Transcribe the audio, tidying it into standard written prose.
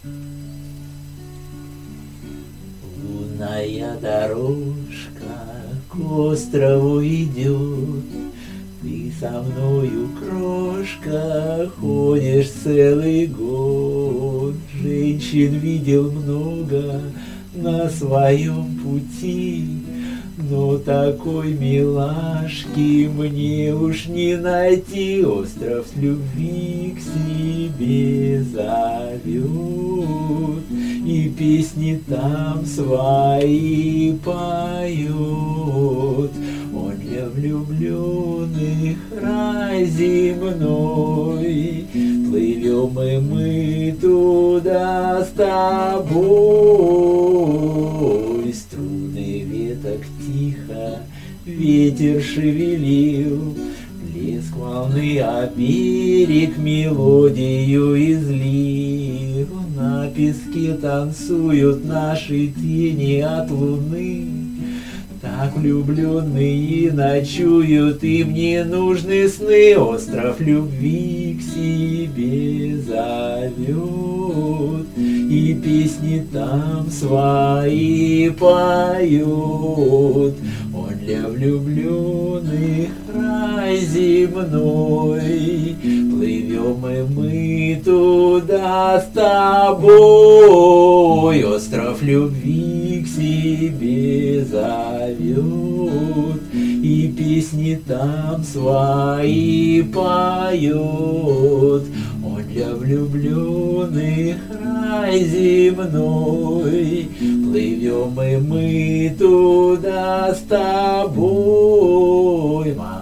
Лунная дорожка к острову идет, ты со мною, крошка, ходишь целый год. Женщин видел много на своем пути, но такой милашки мне уж не найти. Остров любви к себе зовет, и песни там свои поет. Он для влюбленных рай земной, плывем и мы туда с тобой. Струны веток тихо ветер шевелил, плеск волны о берег мелодию излил. На песке танцуют наши тени от луны, так влюбленные ночуют, им не нужны сны. Остров любви к себе зовет, и песни там свои поет. Он для влюбленных рай земной, плывем и мы туда с тобой. Остров любви к себе зовет, и песни там свои поет. Он для влюбленных рай земной, плывем и мы туда с тобой.